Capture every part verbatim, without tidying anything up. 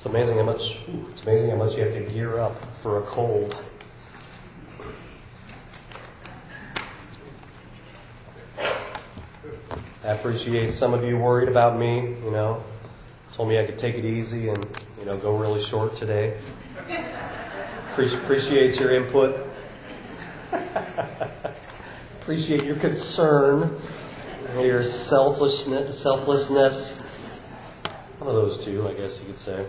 It's amazing how much it's amazing how much you have to gear up for a cold. I appreciate some of you worried about me, you know. Told me I could take it easy and, you know, go really short today. Pre- appreciate your input. Appreciate your concern, your selfishness, selflessness. One of those two, I guess you could say.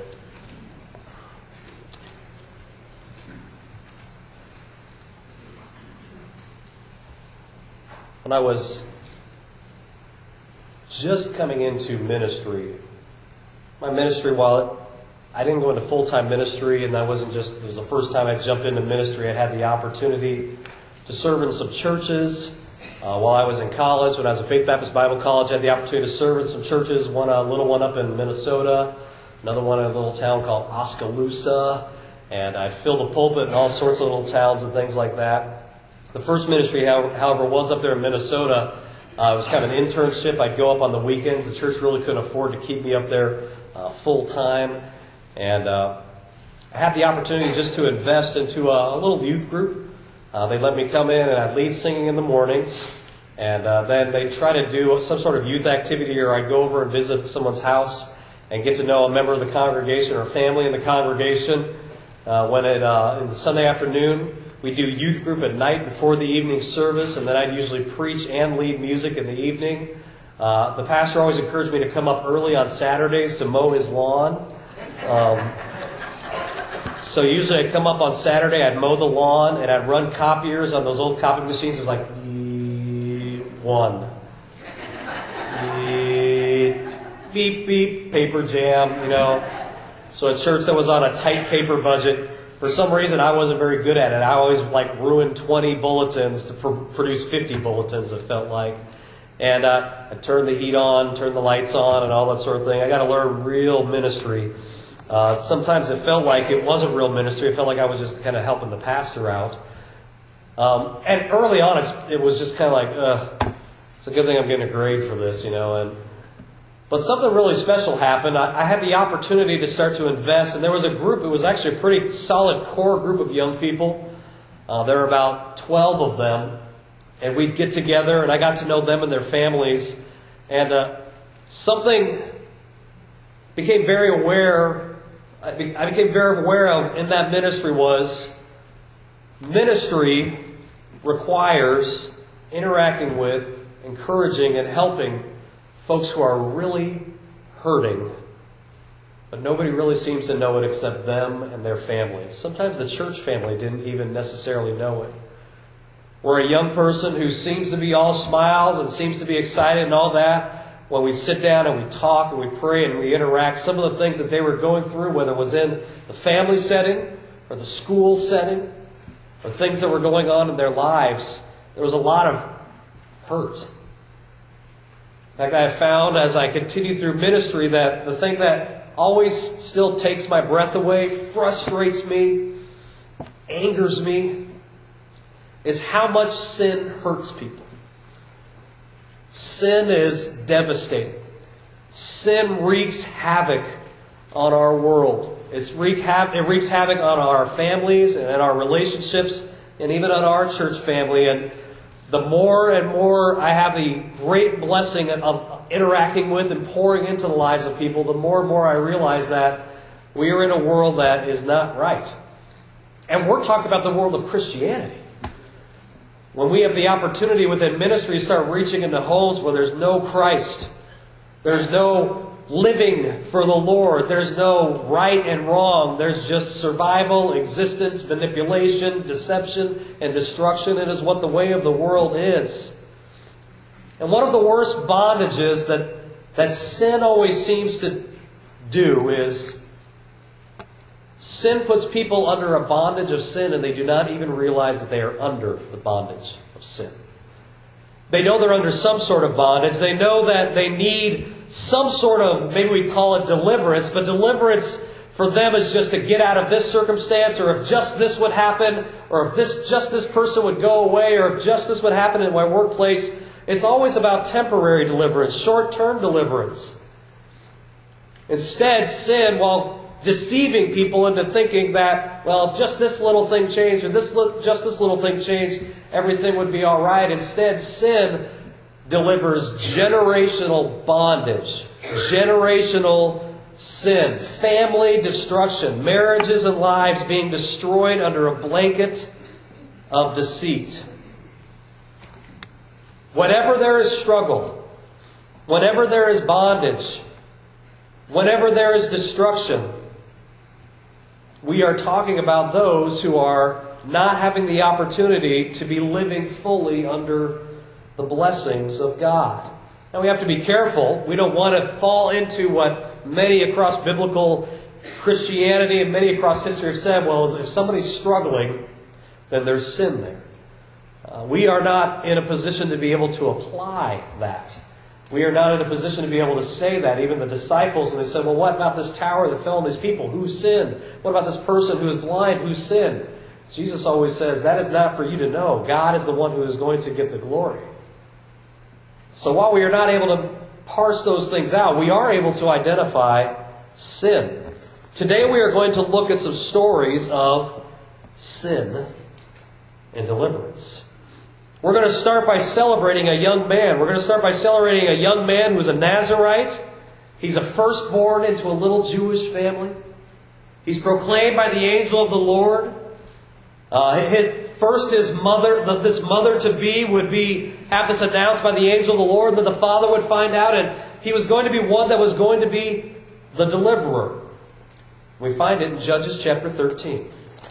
When I was just coming into ministry, my ministry, while it, I didn't go into full-time ministry, and I wasn't just, it was the first time I jumped into ministry, I had the opportunity to serve in some churches. Uh, while I was in college, when I was at Faith Baptist Bible College, I had the opportunity to serve in some churches, one a little one up in Minnesota, another one in a little town called Oskaloosa, and I filled the pulpit in all sorts of little towns and things like that. The first ministry, however, was up there in Minnesota. Uh, it was kind of an internship. I'd go up on the weekends. The church really couldn't afford to keep me up there uh, full time. And uh, I had the opportunity just to invest into a, a little youth group. Uh, they let me come in and I'd lead singing in the mornings. And uh, then they'd try to do some sort of youth activity, or I'd go over and visit someone's house and get to know a member of the congregation or family in the congregation. Uh, when it, uh, in the Sunday afternoon, we do youth group at night before the evening service, and then I'd usually preach and lead music in the evening. Uh, the pastor always encouraged me to come up early on Saturdays to mow his lawn. Um, so usually I'd come up on Saturday, I'd mow the lawn, and I'd run copiers on those old copy machines. It was like, one. Beep, beep, paper jam, you know. So a church that was on a tight paper budget, for some reason I wasn't very good at it. I always like ruined twenty bulletins to pr- produce fifty bulletins, it felt like. And uh, I'd turn the heat on, turn the lights on, and all that sort of thing. I got to learn real ministry. Uh, sometimes it felt like it wasn't real ministry. It felt like I was just kind of helping the pastor out. Um, and early on, it's, it was just kind of like, uh, it's a good thing I'm getting a grade for this, you know. And But something really special happened. I, I had the opportunity to start to invest, and there was a group. It was actually a pretty solid core group of young people. Uh, there were about twelve of them. And we'd get together, and I got to know them and their families. And uh, something became very aware, I, be, I became very aware of in that ministry was ministry requires interacting with, encouraging, and helping folks who are really hurting. But nobody really seems to know it except them and their families. Sometimes the church family didn't even necessarily know it. We're a young person who seems to be all smiles and seems to be excited and all that. When we sit down and we talk and we pray and we interact, some of the things that they were going through, whether it was in the family setting or the school setting, or things that were going on in their lives, there was a lot of hurt. In fact, I have found as I continue through ministry that the thing that always still takes my breath away, frustrates me, angers me, is how much sin hurts people. Sin is devastating. Sin wreaks havoc on our world. It's wreak ha- it wreaks havoc on our families and in our relationships and even on our church family. And the more and more I have the great blessing of interacting with and pouring into the lives of people, the more and more I realize that we are in a world that is not right. And we're talking about the world of Christianity. When we have the opportunity within ministry to start reaching into homes where there's no Christ, there's no living for the Lord, there's no right and wrong, there's just survival, existence, manipulation, deception, and destruction. It is what the way of the world is. And one of the worst bondages that, that sin always seems to do is sin puts people under a bondage of sin, and they do not even realize that they are under the bondage of sin. They know they're under some sort of bondage. They know that they need some sort of, maybe we call it deliverance, but deliverance for them is just to get out of this circumstance, or if just this would happen, or if this just this person would go away, or if just this would happen in my workplace. It's always about temporary deliverance, short-term deliverance. Instead, sin, while deceiving people into thinking that, well, if just this little thing changed, or this li- just this little thing changed, everything would be all right. Instead, sin delivers generational bondage, generational sin, family destruction, marriages and lives being destroyed under a blanket of deceit. Whenever there is struggle, whenever there is bondage, whenever there is destruction, we are talking about those who are not having the opportunity to be living fully under the blessings of God. Now we have to be careful. We don't want to fall into what many across biblical Christianity and many across history have said, well, if somebody's struggling, then there's sin there. Uh, we are not in a position to be able to apply that. We are not in a position to be able to say that. Even the disciples, when they said, well, what about this tower that fell on these people? Who sinned? What about this person who is blind? Who sinned? Jesus always says, that is not for you to know. God is the one who is going to get the glory. So while we are not able to parse those things out, we are able to identify sin. Today we are going to look at some stories of sin and deliverance. We're going to start by celebrating a young man. We're going to start by celebrating a young man who's a Nazarite. He's a firstborn into a little Jewish family. He's proclaimed by the angel of the Lord. Uh, his, first, his mother, this mother-to-be would be have this announced by the angel of the Lord, and then the father would find out, and he was going to be one that was going to be the deliverer. We find it in Judges chapter thirteen.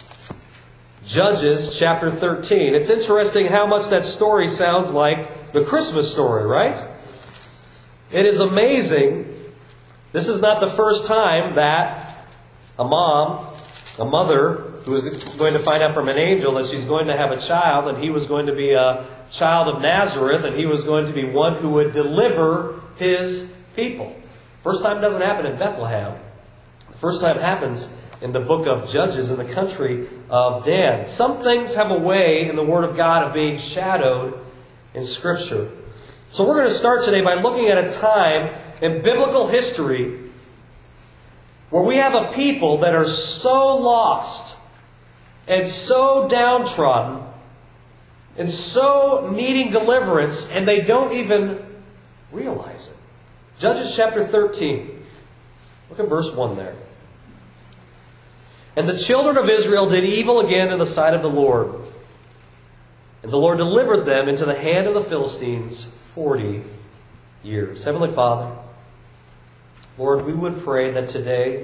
Judges chapter thirteen. It's interesting how much that story sounds like the Christmas story, right? It is amazing. This is not the first time that a mom, a mother, who is going to find out from an angel that she's going to have a child, and he was going to be a child of Nazareth, and he was going to be one who would deliver his people. First time doesn't happen in Bethlehem. The first time happens in the book of Judges in the country of Dan. Some things have a way in the Word of God of being shadowed in Scripture. So we're going to start today by looking at a time in biblical history where we have a people that are so lost and so downtrodden and so needing deliverance, and they don't even realize it. Judges chapter thirteen. Look at verse one there. And the children of Israel did evil again in the sight of the Lord. And the Lord delivered them into the hand of the Philistines forty years. Heavenly Father, Lord, we would pray that today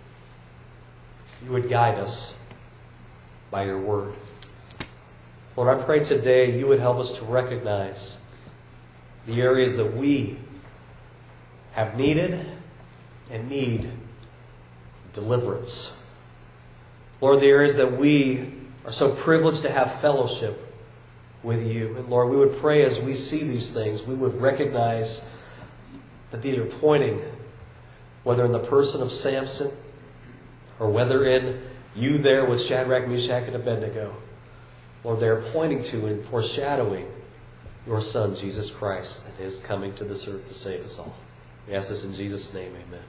you would guide us by your word. Lord, I pray today you would help us to recognize the areas that we have needed and need deliverance. Lord, the areas that we are so privileged to have fellowship with you. And Lord, we would pray as we see these things, we would recognize that these are pointing, whether in the person of Samson or whether in you there with Shadrach, Meshach, and Abednego. Lord, they are pointing to and foreshadowing your Son, Jesus Christ, and his coming to this earth to save us all. We ask this in Jesus' name, amen.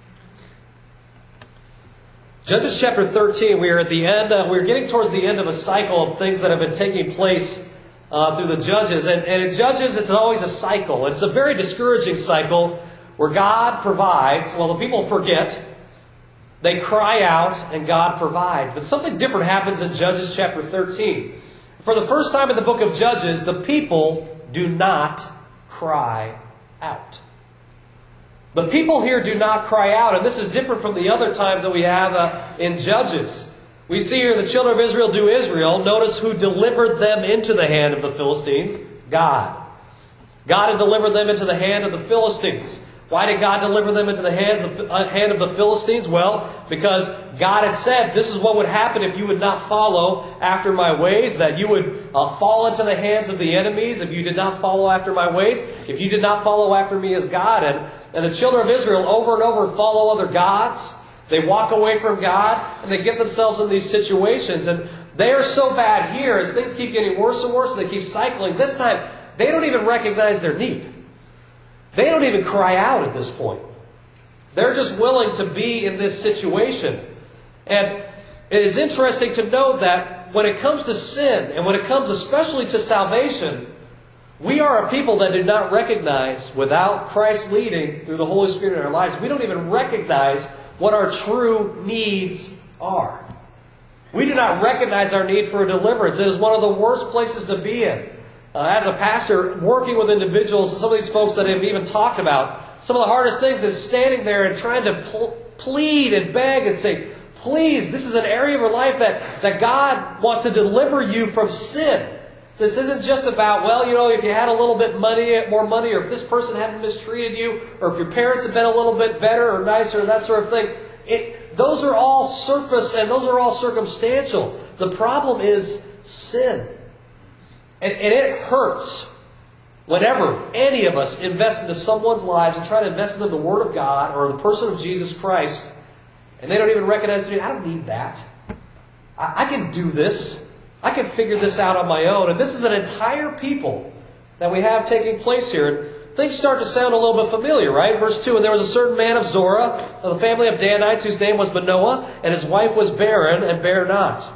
Judges chapter thirteen, we are at the end, uh, we're getting towards the end of a cycle of things that have been taking place uh, through the Judges. And, and in Judges, it's always a cycle. It's a very discouraging cycle where God provides. Well, the people forget. They cry out and God provides. But something different happens in Judges chapter thirteen. For the first time in the book of Judges, the people do not cry out. The people here do not cry out, and this is different from the other times that we have uh, in Judges. We see here the children of Israel do Israel. Notice who delivered them into the hand of the Philistines? God. God had delivered them into the hand of the Philistines. Why did God deliver them into the hands of, uh, hand of the Philistines? Well, because God had said this is what would happen if you would not follow after my ways, that you would uh, fall into the hands of the enemies if you did not follow after my ways, if you did not follow after me as God. And, and the children of Israel over and over follow other gods. They walk away from God and they get themselves in these situations. And they are so bad here as things keep getting worse and worse and they keep cycling. This time, they don't even recognize their need. They don't even cry out at this point. They're just willing to be in this situation. And it is interesting to note that when it comes to sin, and when it comes especially to salvation, we are a people that do not recognize, without Christ leading through the Holy Spirit in our lives, we don't even recognize what our true needs are. We do not recognize our need for a deliverance. It is one of the worst places to be in. Uh, as a pastor, working with individuals, and some of these folks that I've even talked about, some of the hardest things is standing there and trying to pl- plead and beg and say, please, this is an area of your life that, that God wants to deliver you from sin. This isn't just about, well, you know, if you had a little bit money, more money, or if this person hadn't mistreated you, or if your parents had been a little bit better or nicer, that sort of thing. It, those are all surface and those are all circumstantial. The problem is sin. And, and it hurts whenever any of us invest into someone's lives and try to invest in them the Word of God or the person of Jesus Christ, and they don't even recognize it. I don't need that. I, I can do this. I can figure this out on my own. And this is an entire people that we have taking place here. And things start to sound a little bit familiar, right? Verse two, and there was a certain man of Zorah, of the family of Danites, whose name was Manoah, and his wife was barren and bare not.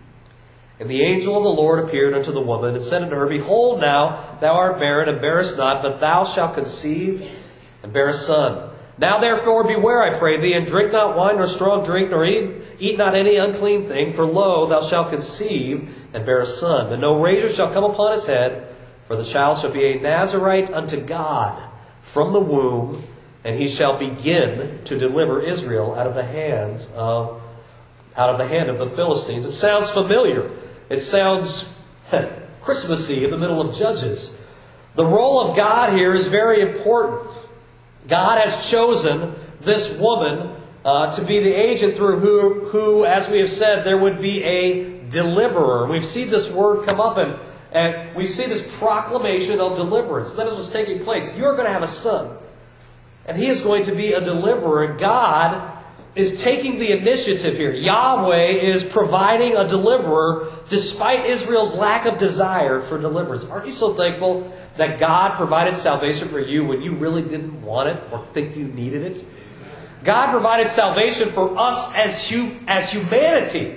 And the angel of the Lord appeared unto the woman, and said unto her, Behold, now thou art barren, and bearest not, but thou shalt conceive, and bear a son. Now therefore beware, I pray thee, and drink not wine nor strong drink, nor eat, eat not any unclean thing, for lo, thou shalt conceive, and bear a son. And no razor shall come upon his head, for the child shall be a Nazarite unto God from the womb, and he shall begin to deliver Israel out of the hands of out of the hand of the Philistines. It sounds familiar. It sounds Christmassy in the middle of Judges. The role of God here is very important. God has chosen this woman uh, to be the agent through who, who, as we have said, there would be a deliverer. We've seen this word come up, and, and we see this proclamation of deliverance. That is what's taking place. You're going to have a son, and he is going to be a deliverer. And God is taking the initiative here. Yahweh is providing a deliverer despite Israel's lack of desire for deliverance. Aren't you so thankful that God provided salvation for you when you really didn't want it or think you needed it? God provided salvation for us as hu- as humanity,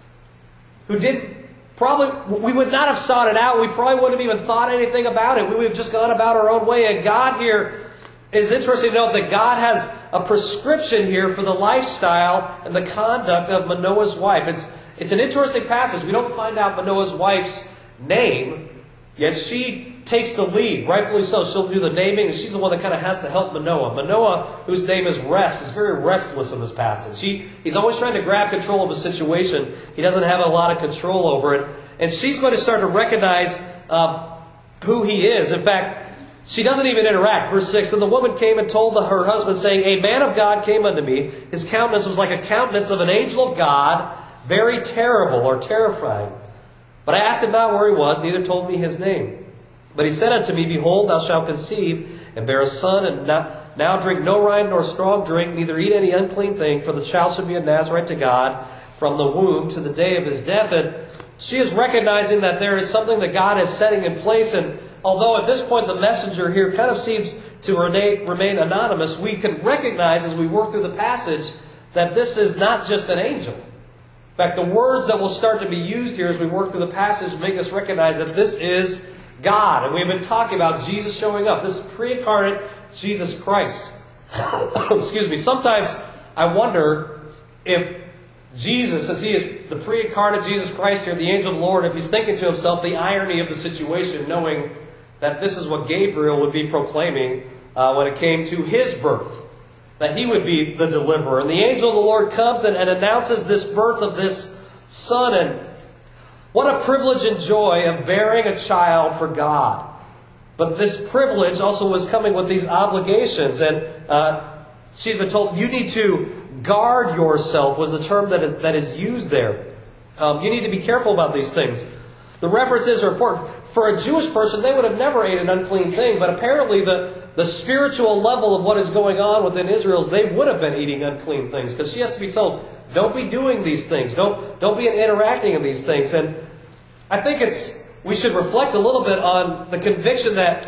who didn't probably, we would not have sought it out. We probably wouldn't have even thought anything about it. We would have just gone about our own way. And God here is interesting to note that God has a prescription here for the lifestyle and the conduct of Manoah's wife. It's, it's an interesting passage. We don't find out Manoah's wife's name, yet she takes the lead, rightfully so. She'll do the naming, and she's the one that kind of has to help Manoah. Manoah, whose name is Rest, is very restless in this passage. He, he's always trying to grab control of a situation. He doesn't have a lot of control over it. And she's going to start to recognize uh, who he is. In fact, she doesn't even interact. Verse six, and the woman came and told the, her husband, saying, A man of God came unto me. His countenance was like a countenance of an angel of God, very terrible or terrifying. But I asked him not where he was, neither told me his name. But he said unto me, Behold, thou shalt conceive, and bear a son, and now, now drink no wine nor strong drink, neither eat any unclean thing, for the child shall be a Nazarite to God from the womb to the day of his death. And she is recognizing that there is something that God is setting in place. And although at this point the messenger here kind of seems to remain anonymous, we can recognize as we work through the passage that this is not just an angel. In fact, the words that will start to be used here as we work through the passage make us recognize that this is God. And we've been talking about Jesus showing up. This pre-incarnate Jesus Christ. Excuse me. Sometimes I wonder if Jesus, as he is the pre-incarnate Jesus Christ here, the angel of the Lord, if he's thinking to himself the irony of the situation, knowing that this is what Gabriel would be proclaiming uh, when it came to his birth, that he would be the deliverer. And the angel of the Lord comes and, and announces this birth of this son. And what a privilege and joy of bearing a child for God. But this privilege also was coming with these obligations. And uh, she's been told, you need to guard yourself, was the term that, that is used there. Um, you need to be careful about these things. The references are important. For a Jewish person, they would have never ate an unclean thing, but apparently the, the spiritual level of what is going on within Israel is they would have been eating unclean things, because she has to be told, don't be doing these things. Don't, don't be interacting in these things. And I think it's we should reflect a little bit on the conviction that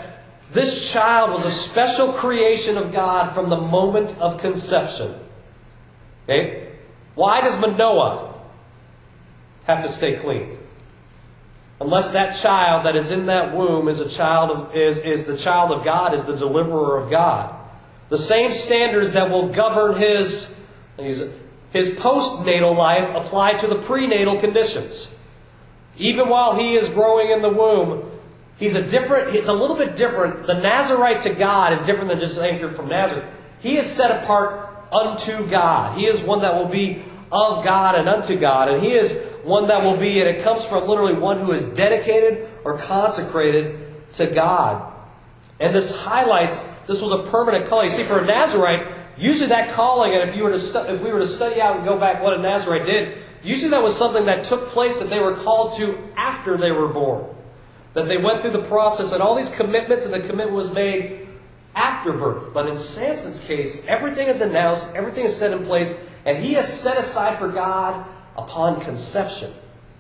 This child was a special creation of God from the moment of conception. Okay? Why does Manoah have to stay clean? Unless that child that is in that womb is a child of, is, is the child of God, is the deliverer of God. The same standards that will govern his, his postnatal life apply to the prenatal conditions. Even while he is growing in the womb, he's a different, it's a little bit different. The Nazarite to God is different than just anchored from Nazareth. He is set apart unto God. He is one that will be of God and unto God. And he is one that will be, and it comes from literally one who is dedicated or consecrated to God. And this highlights, this was a permanent calling. You see, for a Nazarite, usually that calling, and if you were to stu- if we were to study out and go back what a Nazarite did, usually that was something that took place that they were called to after they were born. That they went through the process and all these commitments, and the commitment was made after birth. But in Samson's case, everything is announced, everything is set in place, and he is set aside for God upon conception.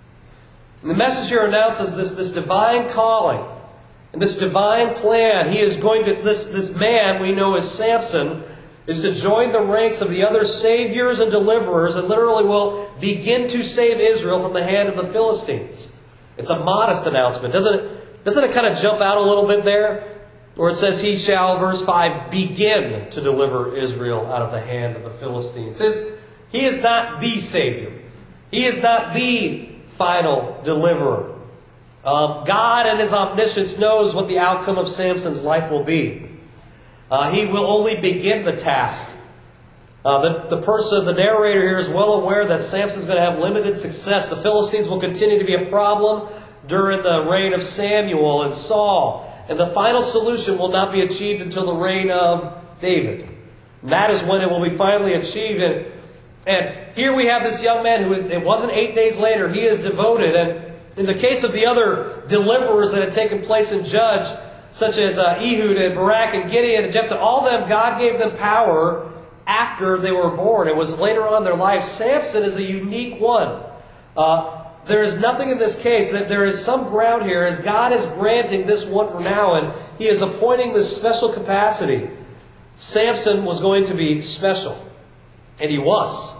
And the message here announces this, this divine calling and this divine plan. He is going to, this, this man we know as Samson, is to join the ranks of the other saviors and deliverers and literally will begin to save Israel from the hand of the Philistines. It's a modest announcement. Doesn't it, doesn't it kind of jump out a little bit there? Where it says, he shall, verse five, begin to deliver Israel out of the hand of the Philistines. His, he is not the Savior. He is not the final deliverer. Um, God in His omniscience knows what the outcome of Samson's life will be. Uh, he will only begin the task. Uh, the, the person, the narrator here is well aware that Samson's going to have limited success. The Philistines will continue to be a problem during the reign of Samuel and Saul. And the final solution will not be achieved until the reign of David. And that is when it will be finally achieved. And, and here we have this young man who, it wasn't eight days later, he is devoted. And in the case of the other deliverers that had taken place in Judge, such as uh, Ehud and Barak and Gideon and Jephthah, all of them, God gave them power after they were born. It was later on in their life. Samson is a unique one. Uh, there is nothing in this case, that there is some ground here as God is granting this one for now, and He is appointing this special capacity. Samson was going to be special. And he was.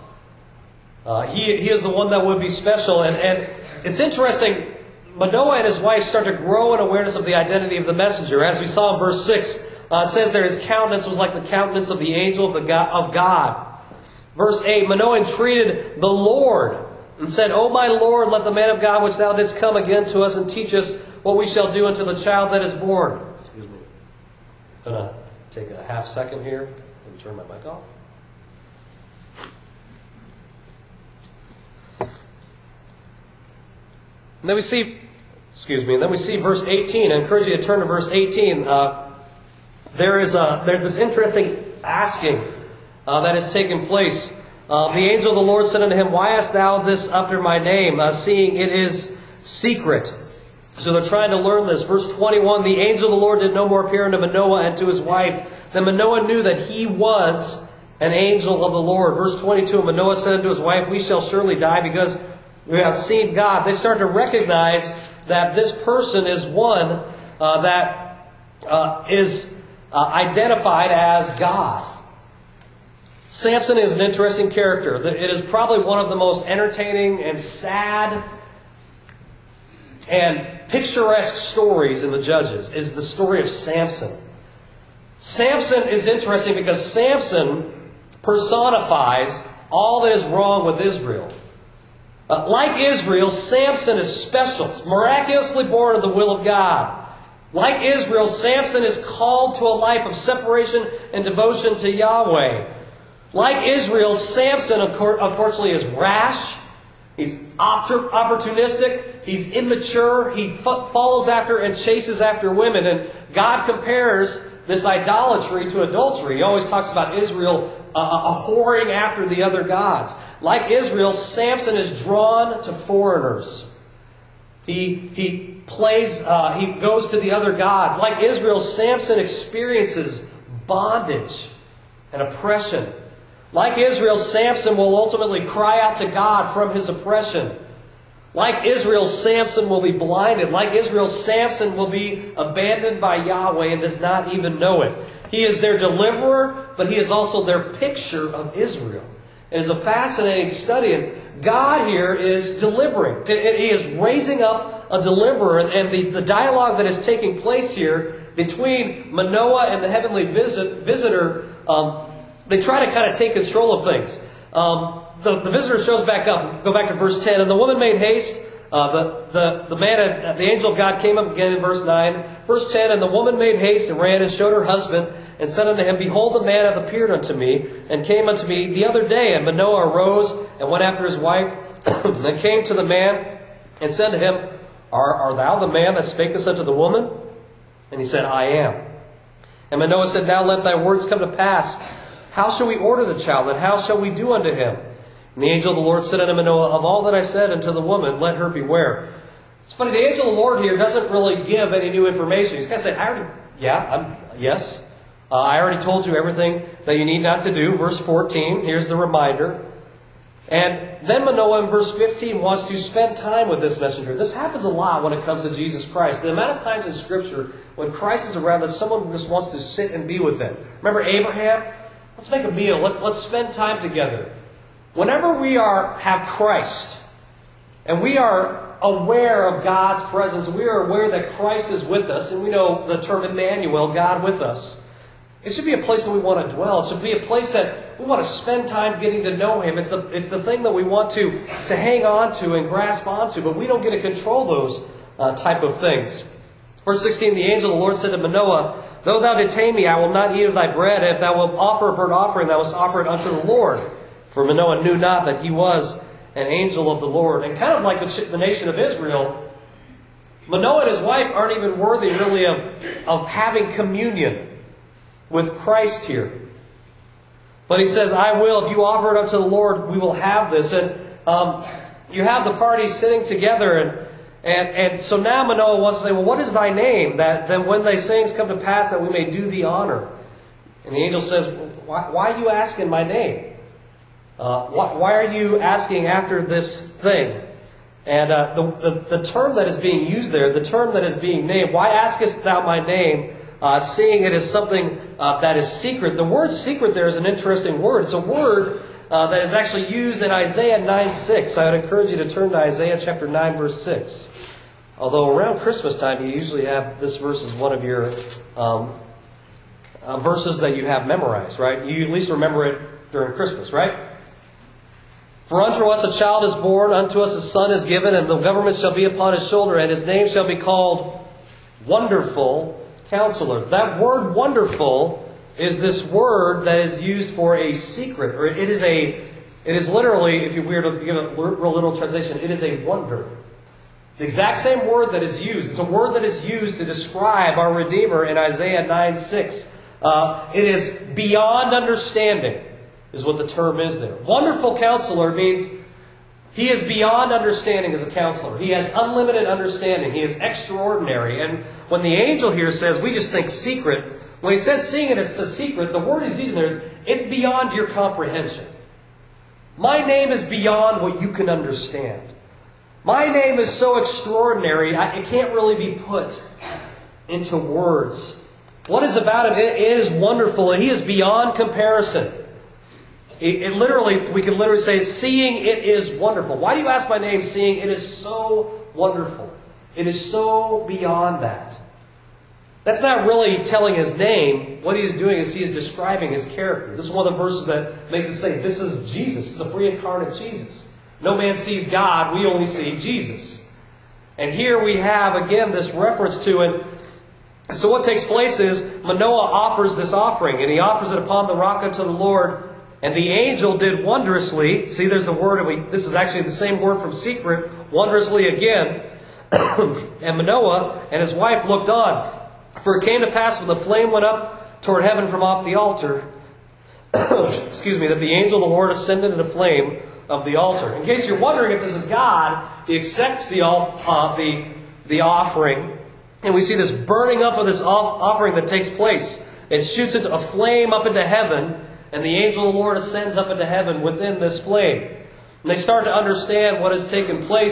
Uh, he, he is the one that would be special. And, and it's interesting, Manoah and his wife start to grow in awareness of the identity of the messenger. As we saw in verse six, uh, it says there his countenance was like the countenance of the angel of, the God, of God. Verse eight, Manoah entreated the Lord and said, O my Lord, let the man of God which thou didst come again to us and teach us what we shall do unto the child that is born. Excuse me. I'm going to take a half second here and turn my mic off. And then we see, excuse me, and then we see verse eighteen. I encourage you to turn to verse eighteen. Uh, there is a, there's this interesting asking uh, that has taken place. Uh, the angel of the Lord said unto him, Why hast thou this after my name, uh, seeing it is secret? So they're trying to learn this. Verse twenty-one, the angel of the Lord did no more appear unto Manoah and to his wife. Then Manoah knew that he was an angel of the Lord. Verse twenty-two, and Manoah said unto his wife, We shall surely die because we have seen God. They start to recognize that this person is one uh, that uh, is uh, identified as God. Samson is an interesting character. It is probably one of the most entertaining and sad and picturesque stories in the Judges is the story of Samson. Samson is interesting because Samson personifies all that is wrong with Israel. Uh, like Israel, Samson is special, miraculously born of the will of God. Like Israel, Samson is called to a life of separation and devotion to Yahweh. Like Israel, Samson, unfortunately, is rash. He's opportunistic. He's immature. He f- follows after and chases after women. And God compares this idolatry to adultery. He always talks about Israel uh, a whoring after the other gods. Like Israel, Samson is drawn to foreigners. He he plays. Uh, he goes to the other gods. Like Israel, Samson experiences bondage and oppression. Like Israel, Samson will ultimately cry out to God from his oppression. Like Israel, Samson will be blinded. Like Israel, Samson will be abandoned by Yahweh and does not even know it. He is their deliverer, but he is also their picture of Israel. It is a fascinating study. And God here is delivering. He is raising up a deliverer. And the, the dialogue that is taking place here between Manoah and the heavenly visit, visitor, um, they try to kind of take control of things. Um, the, the visitor shows back up. Go back to verse ten. And the woman made haste. Uh, the, the, the man, the angel of God came up again in verse nine. Verse ten, and the woman made haste and ran and showed her husband and said unto him, Behold, the man hath appeared unto me and came unto me the other day. And Manoah arose and went after his wife and came to the man and said to him, Are, are thou the man that spake this unto the woman? And he said, I am. And Manoah said, Now let thy words come to pass. How shall we order the child, and how shall we do unto him? And the angel of the Lord said unto Manoah, Of all that I said unto the woman, let her beware. It's funny, the angel of the Lord here doesn't really give any new information. He's kind of saying, I already, yeah, I'm, yes, uh, I already told you everything that you need not to do. Verse fourteen, here's the reminder. And then Manoah in verse fifteen wants to spend time with this messenger. This happens a lot when it comes to Jesus Christ. The amount of times in Scripture when Christ is around that someone just wants to sit and be with them. Remember Abraham? Let's make a meal. Let's, let's spend time together. Whenever we are have Christ, and we are aware of God's presence, we are aware that Christ is with us, and we know the term Emmanuel, God with us, it should be a place that we want to dwell. It should be a place that we want to spend time getting to know Him. It's the, it's the thing that we want to, to hang on to and grasp onto, but we don't get to control those uh, type of things. Verse sixteen, the angel of the Lord said to Manoah, Though thou detain me, I will not eat of thy bread. And if thou wilt offer a burnt offering, thou must offer it unto the Lord. For Manoah knew not that he was an angel of the Lord. And kind of like the, the nation of Israel, Manoah and his wife aren't even worthy really of, of having communion with Christ here. But he says, I will, if you offer it up to the Lord, we will have this. And um, you have the parties sitting together, and and and so now Manoah wants to say, well, what is thy name? That then when thy sayings come to pass, that we may do thee honor. And the angel says, why, why are you asking my name? Uh, why, why are you asking after this thing? And uh, the, the, the term that is being used there, the term that is being named, why askest thou my name? Uh, seeing it as something uh, that is secret. The word secret there is an interesting word. It's a word uh, that is actually used in Isaiah nine six. I would encourage you to turn to Isaiah chapter nine, verse six. Although around Christmas time, you usually have this verse as one of your um, uh, verses that you have memorized, right? You at least remember it during Christmas, right? For unto us a child is born, unto us a son is given, and the government shall be upon his shoulder, and his name shall be called Wonderful Counselor. That word wonderful is this word that is used for a secret, or it is a, it is literally, if you were to give a real little translation, it is a wonder. The exact same word that is used. It's a word that is used to describe our Redeemer in Isaiah nine six. Uh, it is beyond understanding, is what the term is there. Wonderful Counselor means he is beyond understanding as a counselor. He has unlimited understanding. He is extraordinary. And when the angel here says, we just think secret, when he says seeing it as a secret, the word he's using there is, it's beyond your comprehension. My name is beyond what you can understand. My name is so extraordinary, I, it can't really be put into words. What is about him? It, it is wonderful. He is beyond comparison. It, it literally, we can literally say, seeing it is wonderful. Why do you ask my name, seeing it is so wonderful? It is so beyond that. That's not really telling his name. What he is doing is he is describing his character. This is one of the verses that makes us say, this is Jesus. This is the pre-incarnate Jesus. No man sees God, we only see Jesus. And here we have, again, this reference to it. So what takes place is, Manoah offers this offering, and he offers it upon the rock unto the Lord. And the angel did wondrously. See, there's the word. We, this is actually the same word from secret. Wondrously again. And Manoah and his wife looked on. For it came to pass when the flame went up toward heaven from off the altar. Excuse me, that the angel of the Lord ascended in the flame of the altar. In case you're wondering if this is God, He accepts the, uh, the, the offering. And we see this burning up of this offering that takes place. It shoots into a flame up into heaven. And the angel of the Lord ascends up into heaven within this flame. And they start to understand what has taken place. And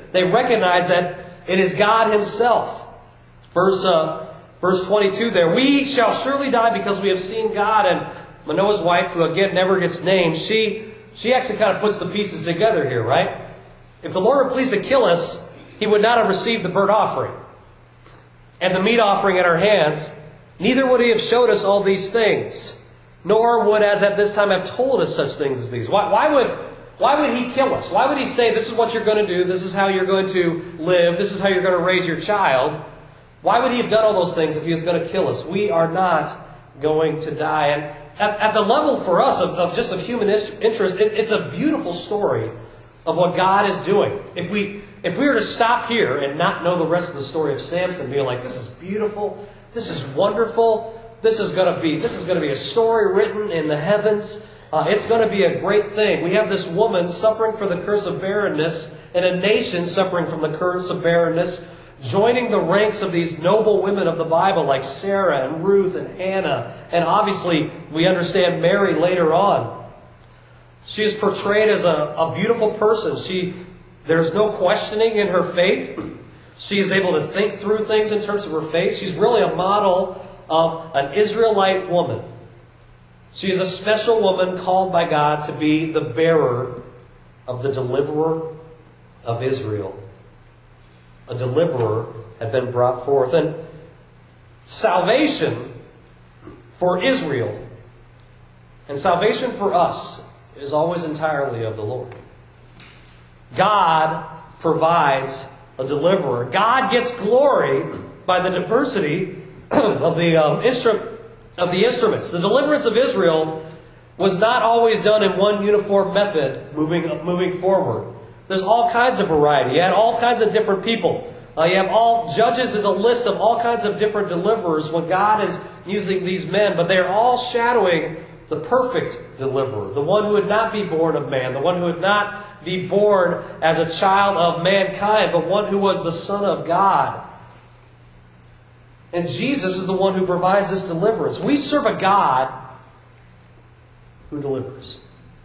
They recognize that it is God Himself. Verse, uh, verse twenty-two there, we shall surely die because we have seen God. And Manoah's wife, who again never gets named, she, she actually kind of puts the pieces together here, right? If the Lord were pleased to kill us, He would not have received the burnt offering and the meat offering at our hands, neither would He have showed us all these things, nor would, as at this time, have told us such things as these. Why, why would why would He kill us? Why would He say, this is what you're going to do, this is how you're going to live, this is how you're going to raise your child? Why would He have done all those things if He was going to kill us? We are not going to die. And at, at the level for us of, of just of human interest, it, it's a beautiful story of what God is doing. If we if we were to stop here and not know the rest of the story of Samson, being like, this is beautiful, this is wonderful, this is going to be this is going to be a story written in the heavens. Uh, it's going to be a great thing. We have this woman suffering for the curse of barrenness, and a nation suffering from the curse of barrenness, joining the ranks of these noble women of the Bible like Sarah and Ruth and Hannah, and obviously we understand Mary later on. She is portrayed as a, a beautiful person. She, there's no questioning in her faith. She is able to think through things in terms of her faith. She's really a model of an Israelite woman. She is a special woman called by God to be the bearer of the deliverer of Israel. A deliverer had been brought forth. And salvation for Israel and salvation for us is always entirely of the Lord. God provides a deliverer. God gets glory by the diversity of the um, instrument of the instruments. The deliverance of Israel was not always done in one uniform method moving moving forward. There's all kinds of variety. You had all kinds of different people. Uh, you have all Judges is a list of all kinds of different deliverers when God is using these men, but they are all shadowing the perfect deliverer, the one who would not be born of man, the one who would not be born as a child of mankind, but one who was the Son of God. And Jesus is the one who provides this deliverance. We serve a God who delivers.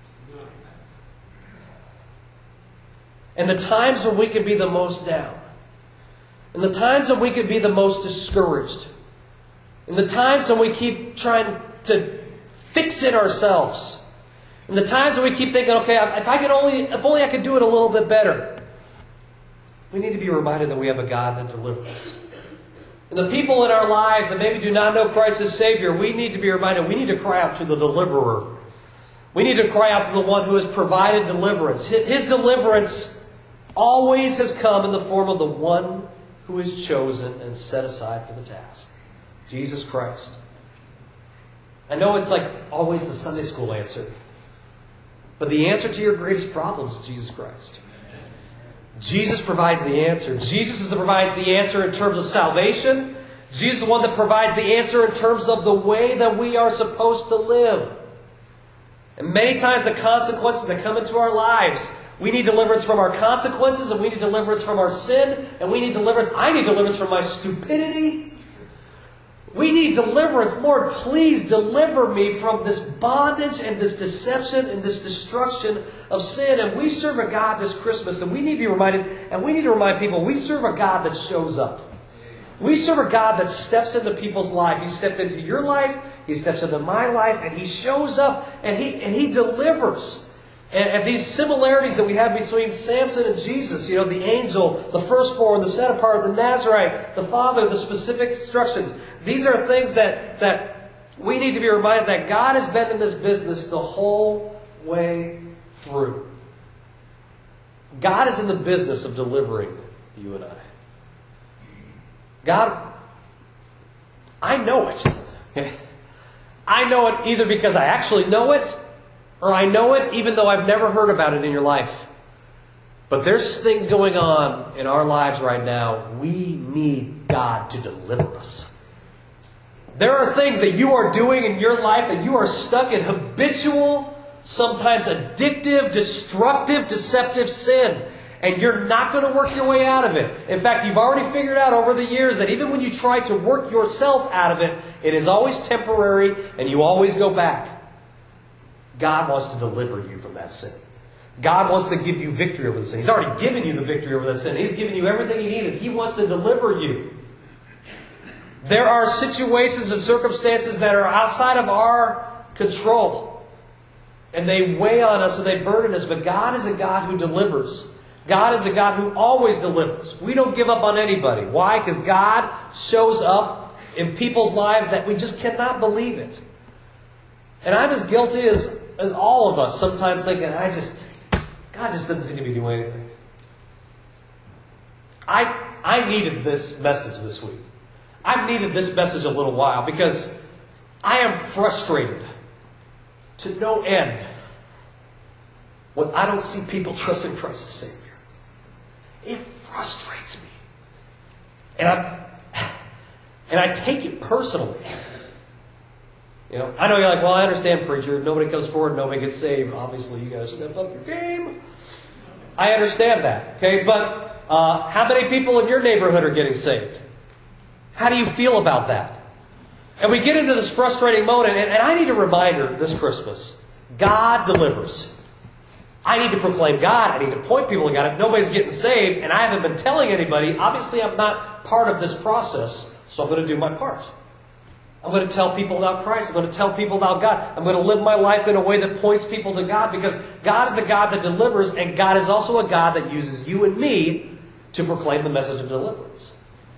And the times when we could be the most down, and the times when we could be the most discouraged, and the times when we keep trying to fix it ourselves, and the times when we keep thinking, okay, if I could only, if only I could do it a little bit better, we need to be reminded that we have a God that delivers. And the people in our lives that maybe do not know Christ as Savior, we need to be reminded, we need to cry out to the deliverer. We need to cry out to the one who has provided deliverance. His deliverance always has come in the form of the one who is chosen and set aside for the task. Jesus Christ. I know it's like always the Sunday school answer. But the answer to your greatest problems is Jesus Christ. Jesus provides the answer. Jesus is the provides the answer in terms of salvation. Jesus is the one that provides the answer in terms of the way that we are supposed to live. And many times the consequences that come into our lives, we need deliverance from our consequences, and we need deliverance from our sin, and we need deliverance. I need deliverance from my stupidity. We need deliverance. Lord, please deliver me from this bondage and this deception and this destruction of sin. And we serve a God this Christmas, and we need to be reminded, and we need to remind people, we serve a God that shows up. We serve a God that steps into people's life. He stepped into your life, He steps into my life, and He shows up, and He and He delivers. And, and these similarities that we have between Samson and Jesus, you know, the angel, the firstborn, the set apart, the Nazarite, the Father, the specific instructions. These are things that, that we need to be reminded that God has been in this business the whole way through. God is in the business of delivering you and I. God, I know it. I know it either because I actually know it, or I know it even though I've never heard about it in your life. But there's things going on in our lives right now. We need God to deliver us. There are things that you are doing in your life that you are stuck in habitual, sometimes addictive, destructive, deceptive sin. And you're not going to work your way out of it. In fact, you've already figured out over the years that even when you try to work yourself out of it, it is always temporary and you always go back. God wants to deliver you from that sin. God wants to give you victory over the sin. He's already given you the victory over that sin. He's given you everything you needed. He wants to deliver you. There are situations and circumstances that are outside of our control. And they weigh on us and they burden us. But God is a God who delivers. God is a God who always delivers. We don't give up on anybody. Why? Because God shows up in people's lives that we just cannot believe it. And I'm as guilty as, as all of us, sometimes thinking, I just, God just doesn't seem to be doing anything. I, I needed this message this week. I've needed this message a little while because I am frustrated to no end when I don't see people trusting Christ as Savior. It frustrates me. And I and I take it personally. You know, I know you're like, well, I understand, preacher. Nobody comes forward, nobody gets saved. Obviously, you got to step up your game. I understand that. Okay, but uh, how many people in your neighborhood are getting saved? How do you feel about that? And we get into this frustrating moment, and, and I need a reminder this Christmas. God delivers. I need to proclaim God. I need to point people to God. If nobody's getting saved, and I haven't been telling anybody, obviously I'm not part of this process, so I'm going to do my part. I'm going to tell people about Christ. I'm going to tell people about God. I'm going to live my life in a way that points people to God, because God is a God that delivers, and God is also a God that uses you and me to proclaim the message of deliverance.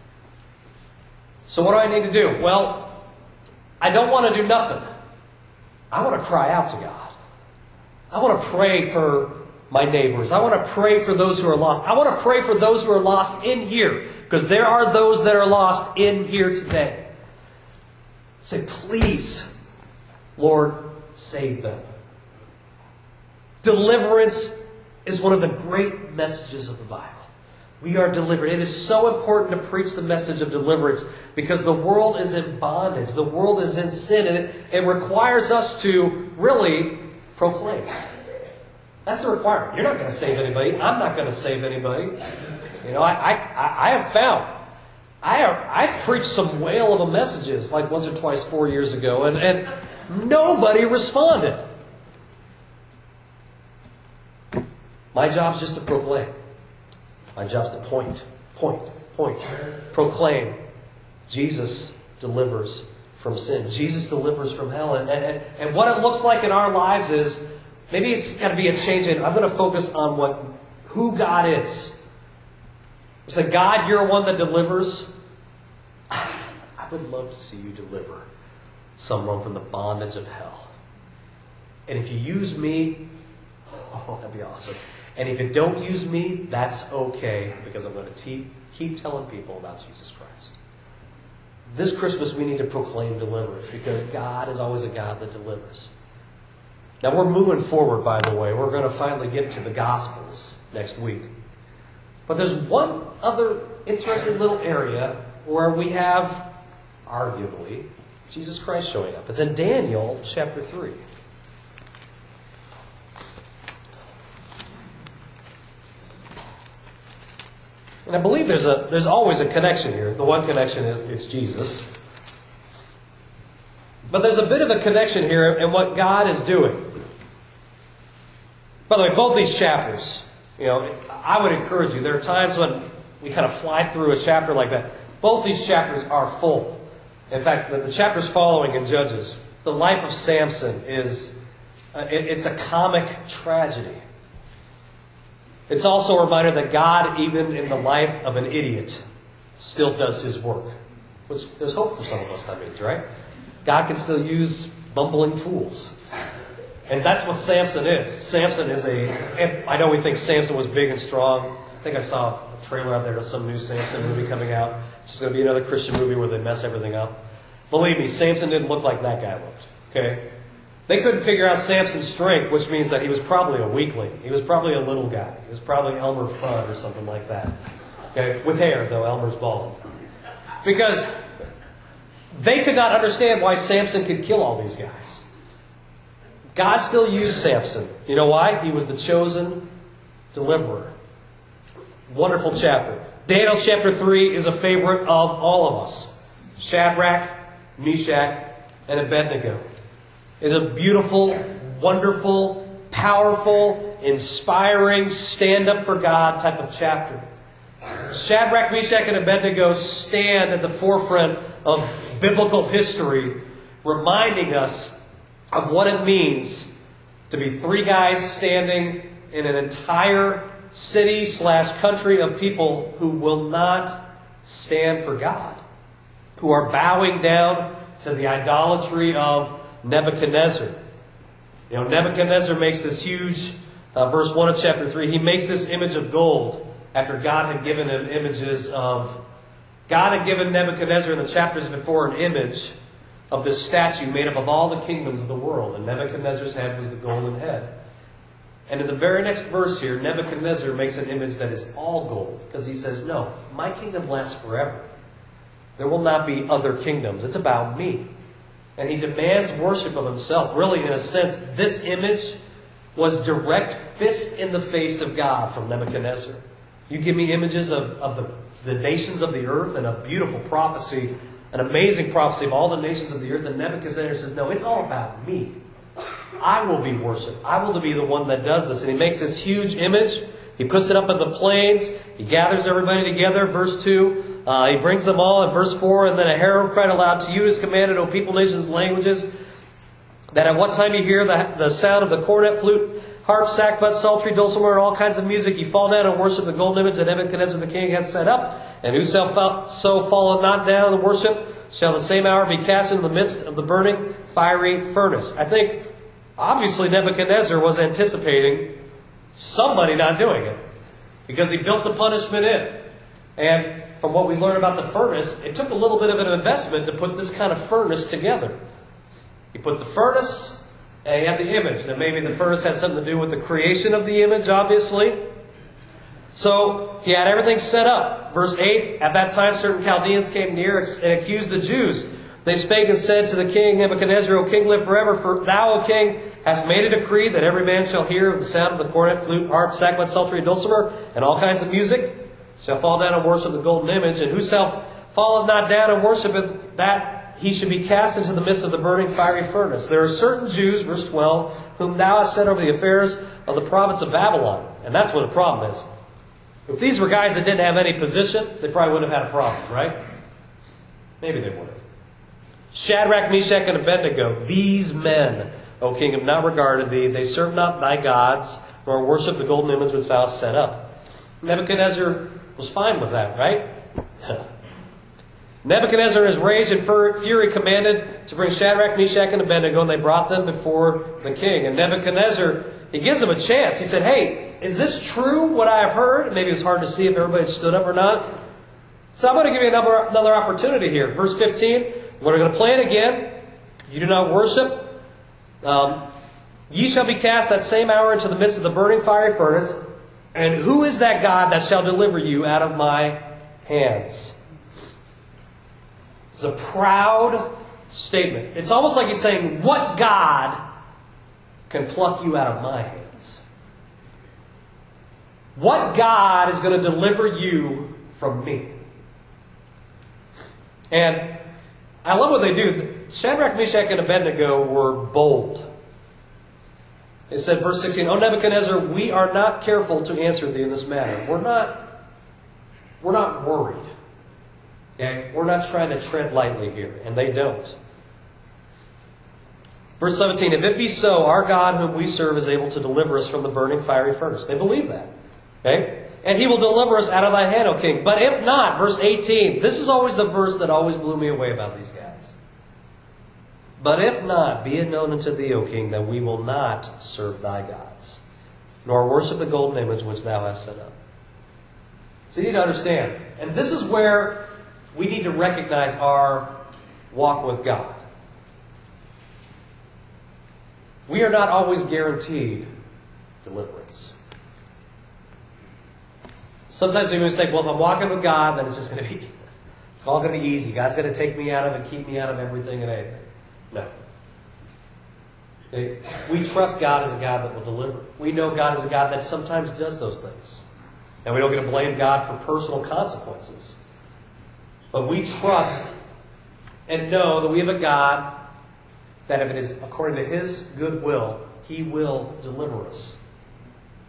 So what do I need to do? Well, I don't want to do nothing. I want to cry out to God. I want to pray for my neighbors. I want to pray for those who are lost. I want to pray for those who are lost in here, because there are those that are lost in here today. Say, please, Lord, save them. Deliverance is one of the great messages of the Bible. We are delivered. It is so important to preach the message of deliverance because the world is in bondage. The world is in sin, and it, it requires us to really proclaim. That's the requirement. You're not going to save anybody. I'm not going to save anybody. You know, I I, I have found, I have, I've preached some whale of a messages like once or twice four years ago, and, and nobody responded. My job's just to proclaim. My job's to point, point, point. Proclaim. Jesus delivers from sin. Jesus delivers from hell. And, and, and what it looks like in our lives is, maybe it's got to be a change in, I'm going to focus on what who God is. It's like, God, you're one that delivers. I would love to see you deliver someone from the bondage of hell. And if you use me, oh, that'd be awesome. And if you don't use me, that's okay, because I'm going to te- keep telling people about Jesus Christ. This Christmas, we need to proclaim deliverance, because God is always a God that delivers. Now, we're moving forward, by the way. We're going to finally get to the Gospels next week. But there's one other interesting little area where we have, arguably, Jesus Christ showing up. It's in Daniel chapter three. And I believe there's a there's always a connection here. The one connection is it's Jesus. But there's a bit of a connection here in what God is doing. By the way, both these chapters, you know, I would encourage you. There are times when we kind of fly through a chapter like that. Both these chapters are full. In fact, the, the chapters following in Judges, the life of Samson is, uh, it, it's a comic tragedy. It's also a reminder that God, even in the life of an idiot, still does His work. Which, there's hope for some of us, that means, right? God can still use bumbling fools. And that's what Samson is. Samson is a... And I know we think Samson was big and strong. I think I saw a trailer out there to some new Samson movie coming out. It's just going to be another Christian movie where they mess everything up. Believe me, Samson didn't look like that guy looked. Okay? They couldn't figure out Samson's strength, which means that he was probably a weakling. He was probably a little guy. He was probably Elmer Fudd or something like that. Okay? With hair, though. Elmer's bald. Because they could not understand why Samson could kill all these guys. God still used Samson. You know why? He was the chosen deliverer. Wonderful chapter. Daniel chapter three is a favorite of all of us. Shadrach, Meshach, and Abednego. It's a beautiful, wonderful, powerful, inspiring, stand up for God type of chapter. Shadrach, Meshach, and Abednego stand at the forefront of biblical history, reminding us of what it means to be three guys standing in an entire city slash country of people who will not stand for God, who are bowing down to the idolatry of Nebuchadnezzar. You know, Nebuchadnezzar makes this huge, uh, verse one of chapter three, he makes this image of gold after God had given him images of, God had given Nebuchadnezzar in the chapters before an image of this statue made up of all the kingdoms of the world. And Nebuchadnezzar's head was the golden head. And in the very next verse here, Nebuchadnezzar makes an image that is all gold. Because he says, no, my kingdom lasts forever. There will not be other kingdoms. It's about me. And he demands worship of himself. Really, in a sense, this image was direct fist in the face of God from Nebuchadnezzar. You give me images of, of the, the nations of the earth and a beautiful prophecy, an amazing prophecy of all the nations of the earth. And Nebuchadnezzar says, no, it's all about me. I will be worshipped. I will be the one that does this. And he makes this huge image. He puts it up in the plains. He gathers everybody together. Verse two, uh, he brings them all. In verse four, and then a herald cried aloud, to you is commanded, O people, nations, languages, that at what time you hear the, the sound of the cornet, flute, harp, sackbut, psaltery, dulcimer, and all kinds of music, you fall down and worship the golden image that Nebuchadnezzar the king hath set up. And whoso so falleth not down and worship shall the same hour be cast into the midst of the burning fiery furnace. I think, obviously, Nebuchadnezzar was anticipating somebody not doing it, because he built the punishment in. And from what we learn about the furnace, it took a little bit of an investment to put this kind of furnace together. He put the furnace, and he had the image. Now maybe the furnace had something to do with the creation of the image, obviously. So he had everything set up. Verse eight, at that time certain Chaldeans came near and accused the Jews. They spake and said to the king, Nebuchadnezzar, O king, live forever. For thou, O king, hast made a decree that every man shall hear of the sound of the cornet, flute, harp, sackbut, psaltery, dulcimer, and all kinds of music, shall fall down and worship the golden image. And whoso falleth not down and worshipeth, that he should be cast into the midst of the burning fiery furnace. There are certain Jews, verse twelve, whom thou hast set over the affairs of the province of Babylon. And that's what the problem is. If these were guys that didn't have any position, they probably wouldn't have had a problem, right? Maybe they would have. Shadrach, Meshach, and Abednego, these men, O king, have not regarded thee. They serve not thy gods, nor worship the golden image which thou hast set up. Nebuchadnezzar was fine with that, right? Nebuchadnezzar in his rage and fury commanded to bring Shadrach, Meshach, and Abednego, and they brought them before the king. And Nebuchadnezzar, he gives them a chance. He said, hey, is this true, what I have heard? Maybe it's hard to see if everybody stood up or not. So I'm going to give you another, another opportunity here. Verse fifteen, we're going to play it again. You do not worship. Um, Ye shall be cast that same hour into the midst of the burning fiery furnace. And who is that God that shall deliver you out of my hands? It's a proud statement. It's almost like he's saying, what God can pluck you out of my hands? What God is going to deliver you from me? And I love what they do. Shadrach, Meshach, and Abednego were bold. It said, verse sixteen, O Nebuchadnezzar, we are not careful to answer thee in this matter. We're not, we're not worried. Okay? We're not trying to tread lightly here. And they don't. Verse seventeen, if it be so, our God whom we serve is able to deliver us from the burning fiery furnace. They believe that. Okay? And he will deliver us out of thy hand, O king. But if not, verse eighteen, this is always the verse that always blew me away about these guys. But if not, be it known unto thee, O king, that we will not serve thy gods, nor worship the golden image which thou hast set up. So you need to understand. And this is where we need to recognize our walk with God. We are not always guaranteed deliverance. Sometimes we mistake, well, if I'm walking with God, then it's just going to be, it's all going to be easy. God's going to take me out of it, keep me out of everything and anything. No. Okay? We trust God as a God that will deliver. We know God is a God that sometimes does those things. And we don't get to blame God for personal consequences. But we trust and know that we have a God that if it is according to His good will, He will deliver us.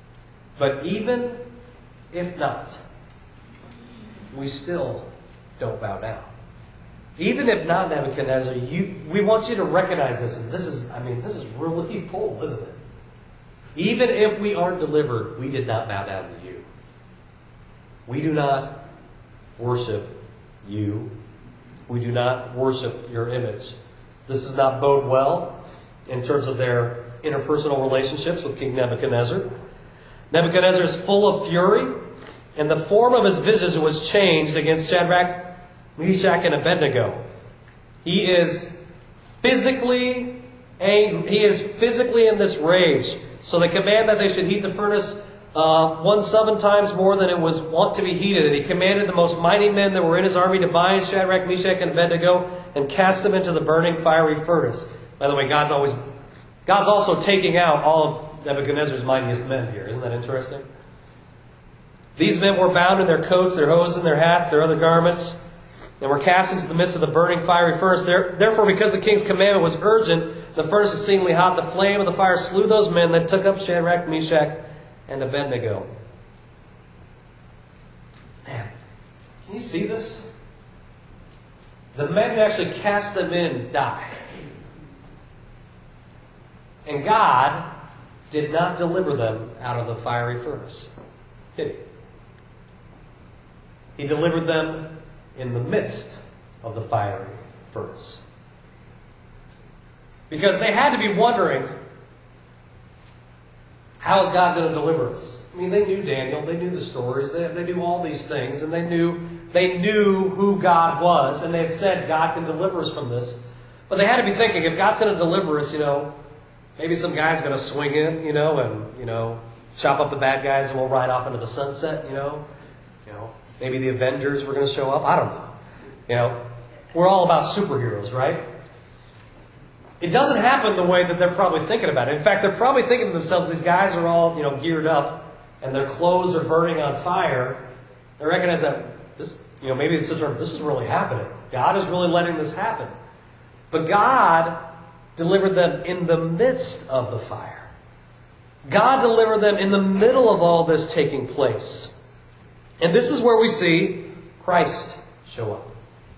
But even if not, we still don't bow down. Even if not, Nebuchadnezzar, you, we want you to recognize this. And this is, I mean, this is really bold, isn't it? Even if we aren't delivered, we did not bow down to you. We do not worship you. We do not worship your image. This does not bode well in terms of their interpersonal relationships with King Nebuchadnezzar. Nebuchadnezzar is full of fury, and the form of his visage was changed against Shadrach, Meshach, and Abednego. He is physically angry. He is physically in this rage. So they command that they should heat the furnace uh, one seven times more than it was wont to be heated. And he commanded the most mighty men that were in his army to bind Shadrach, Meshach, and Abednego and cast them into the burning fiery furnace. By the way, God's always God's also taking out all of Nebuchadnezzar's mightiest men here. Isn't that interesting? These men were bound in their coats, their hoses, their hats, their other garments, and were cast into the midst of the burning fiery furnace. Therefore, because the king's commandment was urgent, the furnace exceedingly hot, the flame of the fire slew those men that took up Shadrach, Meshach, and Abednego. Man, can you see this? The men who actually cast them in die. And God did not deliver them out of the fiery furnace, did He? He delivered them in the midst of the fiery furnace. Because they had to be wondering, how is God going to deliver us? I mean, they knew Daniel, they knew the stories, they, they knew all these things, and they knew they knew who God was, and they had said, God can deliver us from this. But they had to be thinking, if God's going to deliver us, you know, maybe some guy's going to swing in, you know, and, you know, chop up the bad guys and we'll ride off into the sunset, you know. You know, maybe the Avengers were going to show up. I don't know. You know, we're all about superheroes, right? It doesn't happen the way that they're probably thinking about it. In fact, they're probably thinking to themselves, these guys are all, you know, geared up and their clothes are burning on fire. They recognize that this, you know, maybe it's such a, this is really happening. God is really letting this happen. But God delivered them in the midst of the fire. God delivered them in the middle of all this taking place. And this is where we see Christ show up.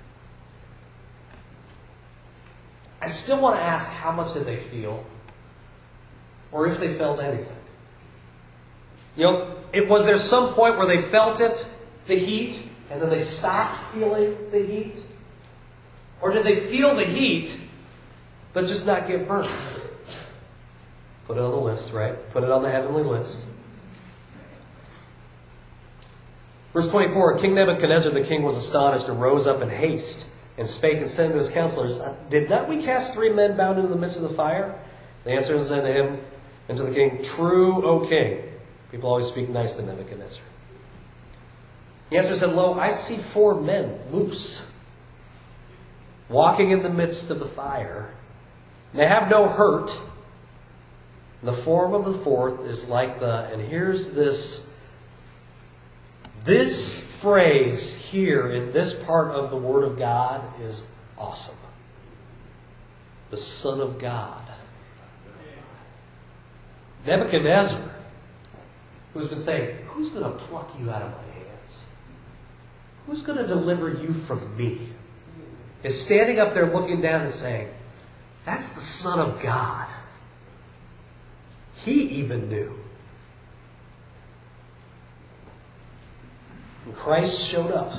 I still want to ask, how much did they feel? Or if they felt anything. You know, it, was there some point where they felt it, the heat, and then they stopped feeling the heat? Or did they feel the heat, but just not get burned? Put it on the list, right? Put it on the heavenly list. Verse twenty-four, King Nebuchadnezzar the king was astonished and rose up in haste and spake and said to his counselors, Did not we cast three men bound into the midst of the fire? They answered and said to him and to the king, True, O king. People always speak nice to Nebuchadnezzar. He answered and said, Lo, I see four men loose, walking in the midst of the fire. And they have no hurt. The form of the fourth is like the, and here's this, this phrase here in this part of the Word of God is awesome. The Son of God. Nebuchadnezzar, who's been saying, who's going to pluck you out of my hands? Who's going to deliver you from me? Is standing up there looking down and saying, that's the Son of God. He even knew. And Christ showed up.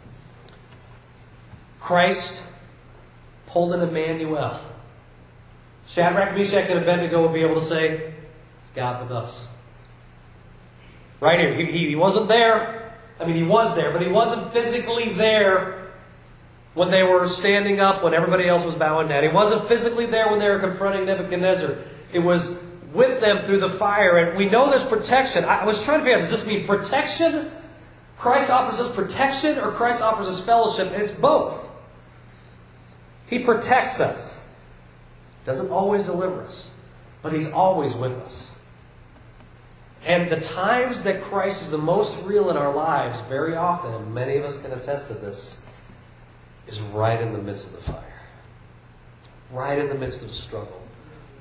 Christ pulled an Emmanuel. Shadrach, Meshach, and Abednego would be able to say, it's God with us. Right here. He, he, he wasn't there. I mean, he was there, but he wasn't physically there when they were standing up, when everybody else was bowing down. He wasn't physically there when they were confronting Nebuchadnezzar. It was with them through the fire. And we know there's protection. I was trying to figure out, does this mean protection? Christ offers us protection, or Christ offers us fellowship? And it's both. He protects us. Doesn't always deliver us, but He's always with us. And the times that Christ is the most real in our lives, very often, and many of us can attest to this, is right in the midst of the fire. Right in the midst of struggle.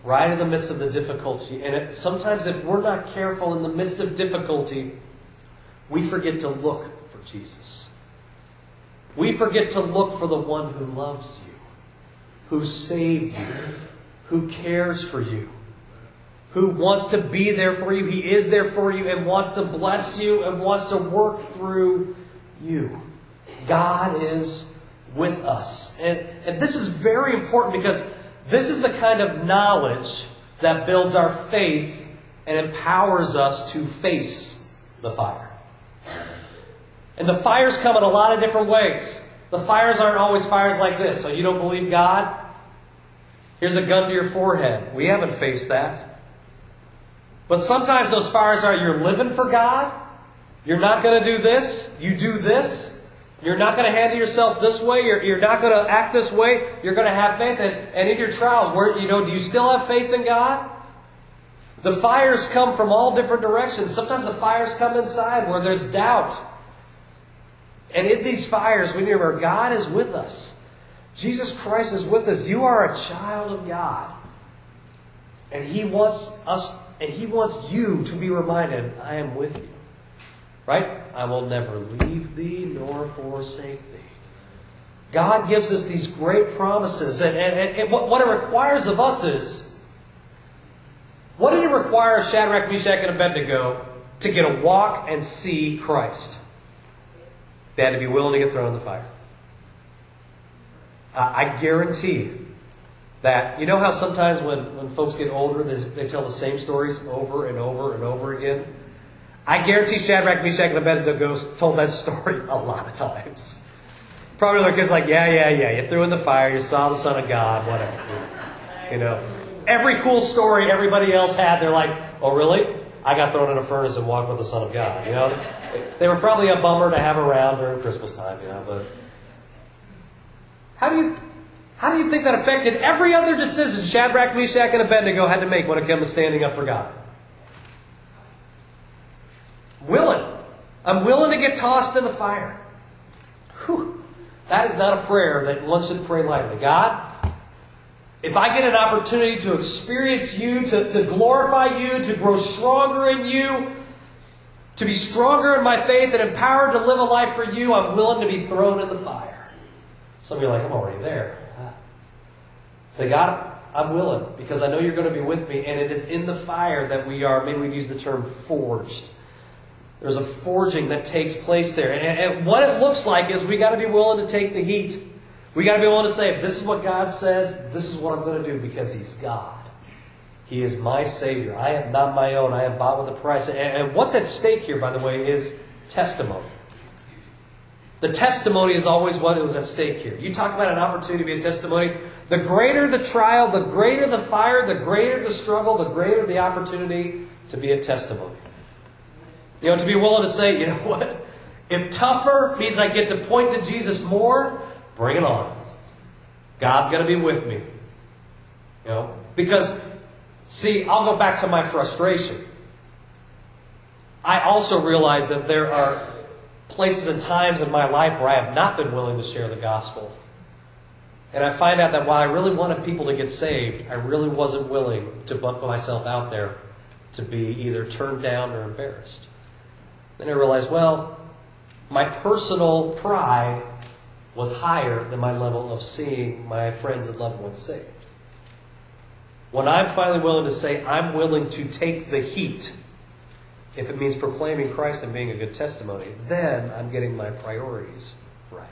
right in the midst of the difficulty. And it, sometimes if we're not careful in the midst of difficulty, we forget to look for Jesus. We forget to look for the one who loves you, who saved you, who cares for you, who wants to be there for you. He is there for you and wants to bless you and wants to work through you. God is with us. And, and this is very important because this is the kind of knowledge that builds our faith and empowers us to face the fire. And the fires come in a lot of different ways. The fires aren't always fires like this. So you don't believe God? Here's a gun to your forehead. We haven't faced that. But sometimes those fires are you're living for God. You're not going to do this. You do this. You're not going to handle yourself this way. You're, you're not going to act this way. You're going to have faith. And, and in your trials, where you know, do you still have faith in God? The fires come from all different directions. Sometimes the fires come inside where there's doubt. And in these fires, we remember God is with us. Jesus Christ is with us. You are a child of God. And He wants us, and He wants you to be reminded, I am with you. Right? I will never leave thee nor forsake thee. God gives us these great promises. And, and, and what, what it requires of us is, what did it require of Shadrach, Meshach, and Abednego to get a walk and see Christ? They had to be willing to get thrown in the fire. Uh, I guarantee that, you know how sometimes when, when folks get older, they, they tell the same stories over and over and over again? I guarantee Shadrach, Meshach, and Abednego told that story a lot of times. Probably their kids like, yeah, yeah, yeah, you threw in the fire, you saw the Son of God, whatever. You know, every cool story everybody else had, they're like, oh, really? I got thrown in a furnace and walked with the Son of God. You know, they were probably a bummer to have around during Christmas time. You know, but how do you how do you think that affected every other decision Shadrach, Meshach, and Abednego had to make when it came to standing up for God? Willing. I'm willing to get tossed in the fire. Whew. That is not a prayer that one should pray lightly. God, if I get an opportunity to experience you, to, to glorify you, to grow stronger in you, to be stronger in my faith and empowered to live a life for you, I'm willing to be thrown in the fire. Some of you are like, I'm already there. Say, God, I'm willing because I know you're going to be with me. And it is in the fire that we are, maybe we've used the term forged. There's a forging that takes place there. And, and what it looks like is we got to be willing to take the heat. We got to be willing to say, if this is what God says, this is what I'm going to do because He's God. He is my Savior. I am not my own. I am bought with a price. And, and what's at stake here, by the way, is testimony. The testimony is always what is at stake here. You talk about an opportunity to be a testimony. The greater the trial, the greater the fire, the greater the struggle, the greater the opportunity to be a testimony. You know, to be willing to say, you know what? If tougher means I get to point to Jesus more, bring it on. God's going to be with me. You know, because, see, I'll go back to my frustration. I also realize that there are places and times in my life where I have not been willing to share the gospel. And I find out that while I really wanted people to get saved, I really wasn't willing to put myself out there to be either turned down or embarrassed. Then I realized, well, my personal pride was higher than my level of seeing my friends and loved ones saved. When I'm finally willing to say, I'm willing to take the heat, if it means proclaiming Christ and being a good testimony, then I'm getting my priorities right.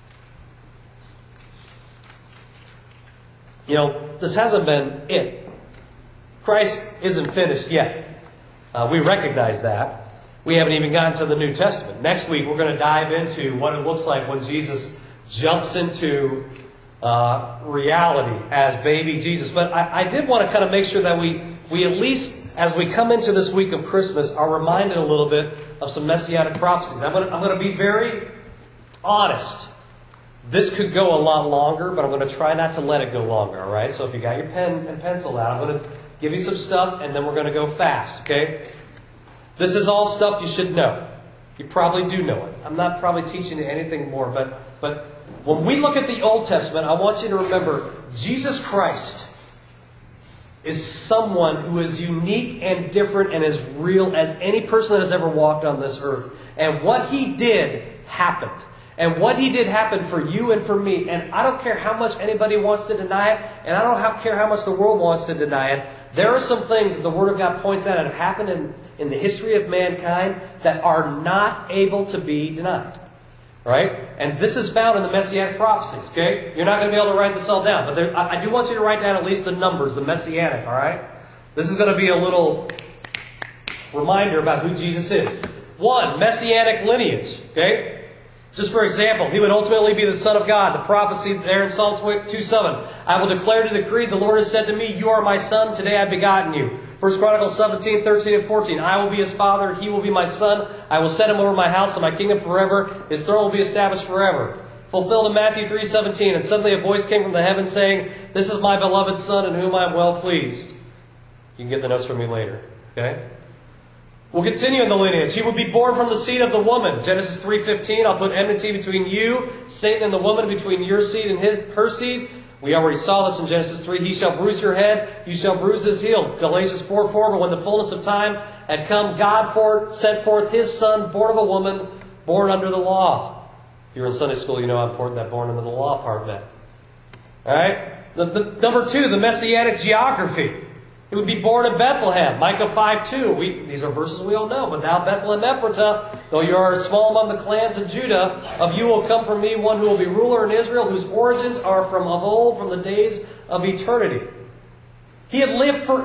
You know, this hasn't been it. Christ isn't finished yet. Uh, we recognize that. We haven't even gotten to the New Testament. Next week, we're going to dive into what it looks like when Jesus jumps into uh, reality as baby Jesus. But I, I did want to kind of make sure that we, we at least, as we come into this week of Christmas, are reminded a little bit of some messianic prophecies. I'm going to, I'm going to be very honest. This could go a lot longer, but I'm going to try not to let it go longer, all right? So if you got your pen and pencil out, I'm going to give you some stuff, and then we're going to go fast, okay? This is all stuff you should know. You probably do know it. I'm not probably teaching you anything more, but, but when we look at the Old Testament, I want you to remember Jesus Christ is someone who is unique and different and as real as any person that has ever walked on this earth. And what he did happened. And what he did happened for you and for me. And I don't care how much anybody wants to deny it, and I don't care how much the world wants to deny it. There are some things that the Word of God points out that have happened in, in the history of mankind that are not able to be denied. Right? And this is found in the Messianic prophecies. Okay? You're not going to be able to write this all down. But there, I, I do want you to write down at least the numbers, the Messianic. All right? This is going to be a little reminder about who Jesus is. One, Messianic lineage. Okay? Just for example, he would ultimately be the Son of God. The prophecy there in Psalm two seven. I will declare to the decree, the Lord has said to me, you are my son, today I have begotten you. First Chronicles seventeen, thirteen, and fourteen. I will be his father, he will be my son. I will set him over my house and my kingdom forever. His throne will be established forever. Fulfilled in Matthew three seventeen. And suddenly a voice came from the heavens saying, this is my beloved son in whom I am well pleased. You can get the notes from me later. Okay? We'll continue in the lineage. He will be born from the seed of the woman. Genesis three fifteen. I'll put enmity between you, Satan, and the woman, between your seed and his her seed. We already saw this in Genesis three. He shall bruise your head, you shall bruise his heel. Galatians four four. But when the fullness of time had come, God for, sent forth his son, born of a woman, born under the law. If you're in Sunday school, you know how important that born under the law part meant. Alright? The, the, number two, the Messianic geography. He would be born in Bethlehem. Micah five two. We, these are verses we all know. But thou, Bethlehem Ephratah, though you are small among the clans of Judah, of you will come from me one who will be ruler in Israel, whose origins are from of old, from the days of eternity. He had lived for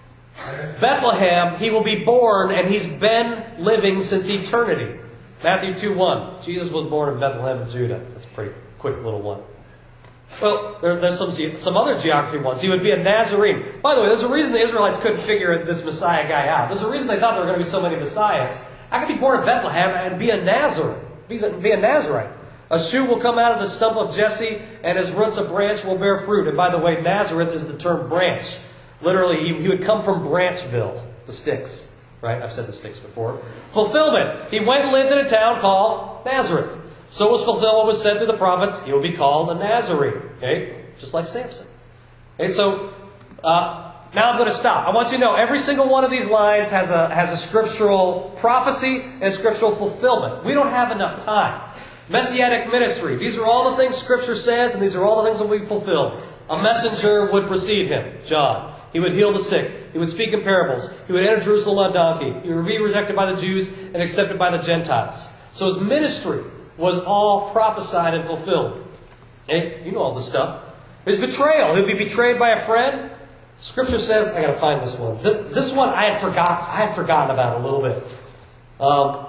Bethlehem. He will be born, and he's been living since eternity. Matthew two one. Jesus was born in Bethlehem of Judah. That's a pretty quick little one. Well, there, there's some some other geography ones. He would be a Nazarene. By the way, there's a reason the Israelites couldn't figure this Messiah guy out. There's a reason they thought there were going to be so many Messiahs. I could be born in Bethlehem and be a Nazarene. Be a, be a Nazarite. A shoot will come out of the stump of Jesse, and his roots a branch will bear fruit. And by the way, Nazareth is the term branch. Literally, he, he would come from Branchville, the sticks. Right? I've said the sticks before. Fulfillment. He went and lived in a town called Nazareth. So was fulfilled what was said through the prophets. He will be called a Nazarene. Okay? Just like Samson. Okay, so uh, now I'm going to stop. I want you to know every single one of these lines has a has a scriptural prophecy and scriptural fulfillment. We don't have enough time. Messianic ministry. These are all the things Scripture says, and these are all the things that will be fulfilled. A messenger would precede him, John. He would heal the sick. He would speak in parables. He would enter Jerusalem on a donkey. He would be rejected by the Jews and accepted by the Gentiles. So his ministry was all prophesied and fulfilled. Hey, you know all this stuff. His betrayal. He'll be betrayed by a friend. Scripture says, I got to find this one. This one I had forgot. I had forgotten about a little bit. Um,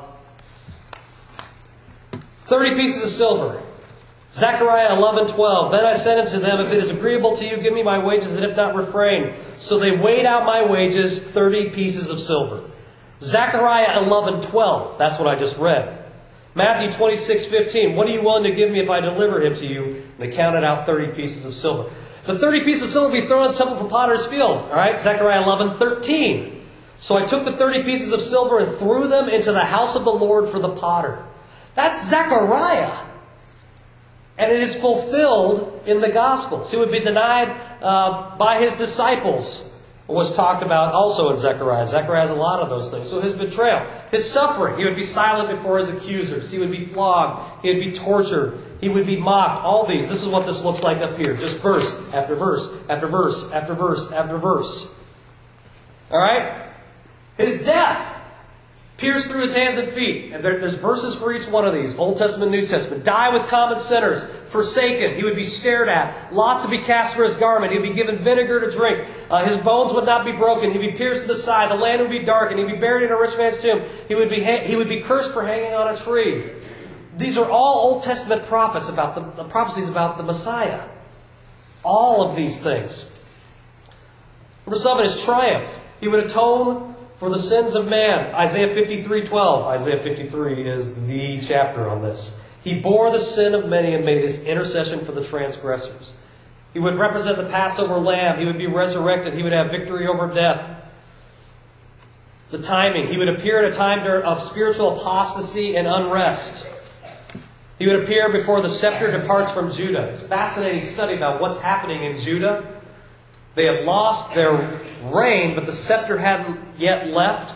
Thirty pieces of silver. Zechariah eleven twelve. Then I said unto them, if it is agreeable to you, give me my wages, and if not, refrain. So they weighed out my wages, thirty pieces of silver. Zechariah eleven twelve. That's what I just read. Matthew twenty-six fifteen. What are you willing to give me if I deliver him to you? And they counted out thirty pieces of silver. The thirty pieces of silver will be thrown in the temple for potter's field. All right, Zechariah eleven thirteen. So I took the thirty pieces of silver and threw them into the house of the Lord for the potter. That's Zechariah. And it is fulfilled in the Gospels. He would be denied uh, by his disciples. It was talked about also in Zechariah. Zechariah has a lot of those things. So his betrayal, his suffering. He would be silent before his accusers. He would be flogged. He would be tortured. He would be mocked. All these. This is what this looks like up here. Just verse after verse after verse after verse after verse. All right? His death. Pierced through his hands and feet. And there, there's verses for each one of these. Old Testament, New Testament. Die with common sinners. Forsaken. He would be stared at. Lots would be cast for his garment. He'd be given vinegar to drink. Uh, his bones would not be broken. He'd be pierced in the side. The land would be darkened. He'd be buried in a rich man's tomb. He would be, ha- he would be cursed for hanging on a tree. These are all Old Testament prophets about the, the prophecies about the Messiah. All of these things. Number seven is triumph. He would atone for the sins of man. Isaiah fifty-three twelve. Isaiah fifty-three is the chapter on this. He bore the sin of many and made his intercession for the transgressors. He would represent the Passover lamb. He would be resurrected. He would have victory over death. The timing. He would appear at a time of spiritual apostasy and unrest. He would appear before the scepter departs from Judah. It's a fascinating study about what's happening in Judah. They had lost their reign, but the scepter hadn't yet left.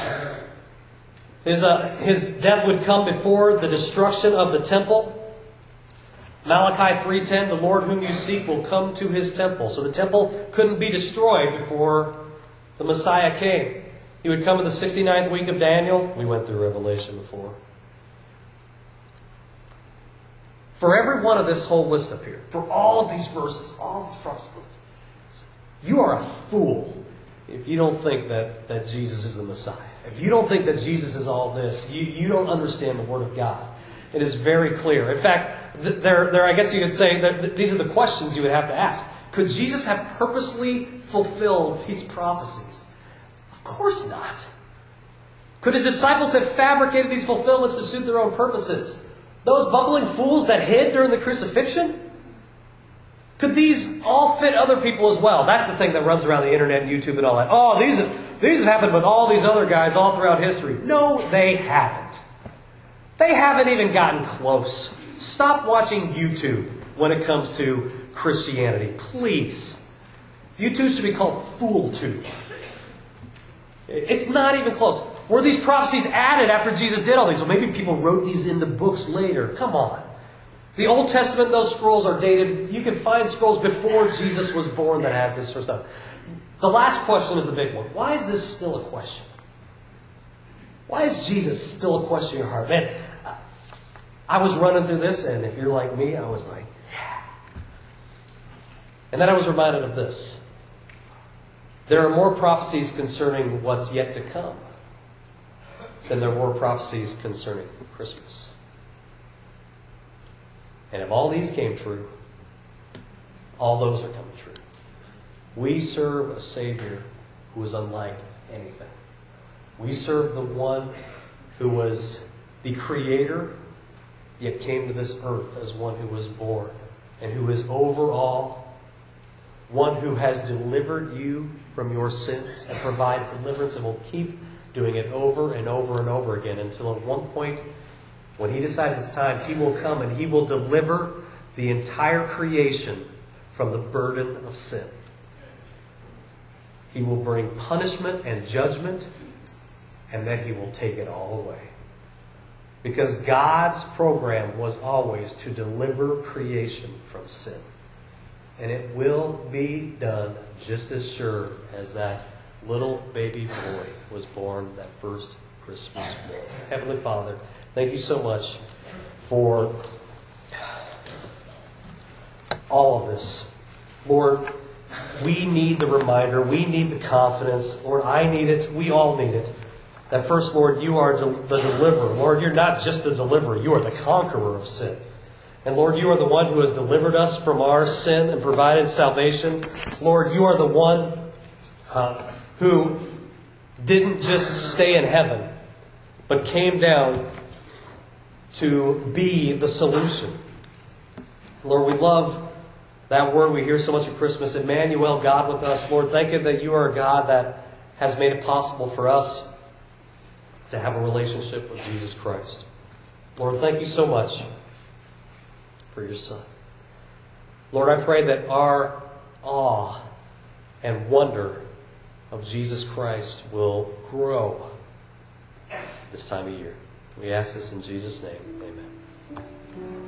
His, uh, his death would come before the destruction of the temple. Malachi three ten, the Lord whom you seek will come to His temple. So the temple couldn't be destroyed before the Messiah came. He would come in the sixty-ninth week of Daniel. We went through Revelation before. For every one of this whole list up here, for all of these verses, all of these prophecies, you are a fool if you don't think that, that Jesus is the Messiah. If you don't think that Jesus is all this, you, you don't understand the Word of God. It is very clear. In fact, there, there, I guess you could say that these are the questions you would have to ask. Could Jesus have purposely fulfilled these prophecies? Of course not. Could His disciples have fabricated these fulfillments to suit their own purposes? Those bumbling fools that hid during the crucifixion? Could these all fit other people as well? That's the thing that runs around the internet and YouTube and all that. Oh, these have, these have happened with all these other guys all throughout history. No, they haven't. They haven't even gotten close. Stop watching YouTube when it comes to Christianity. Please. YouTube should be called FoolTube. It's not even close. Were these prophecies added after Jesus did all these? Well, maybe people wrote these in the books later. Come on. The Old Testament, those scrolls are dated. You can find scrolls before Jesus was born that has this sort of stuff. The last question is the big one. Why is this still a question? Why is Jesus still a question in your heart? Man, I was running through this, and if you're like me, I was like, yeah. And then I was reminded of this. There are more prophecies concerning what's yet to come than there were prophecies concerning Christmas. And if all these came true, all those are coming true. We serve a Savior who is unlike anything. We serve the one who was the Creator, yet came to this earth as one who was born, and who is over all, one who has delivered you from your sins and provides deliverance and will keep doing it over and over and over again until at one point, when He decides it's time, He will come and He will deliver the entire creation from the burden of sin. He will bring punishment and judgment, and then He will take it all away. Because God's program was always to deliver creation from sin. And it will be done just as sure as that little baby boy was born that first Christmas morning. Heavenly Father, thank you so much for all of this. Lord, we need the reminder. We need the confidence. Lord, I need it. We all need it. That first, Lord, you are the deliverer. Lord, you're not just the deliverer. You are the conqueror of sin. And Lord, you are the one who has delivered us from our sin and provided salvation. Lord, you are the one uh, who didn't just stay in heaven, but came down to be the solution. Lord, we love that word we hear so much at Christmas, Emmanuel, God with us. Lord, thank you that you are a God that has made it possible for us to have a relationship with Jesus Christ. Lord, thank you so much for your Son. Lord, I pray that our awe and wonder of Jesus Christ will grow this time of year. We ask this in Jesus' name. Amen.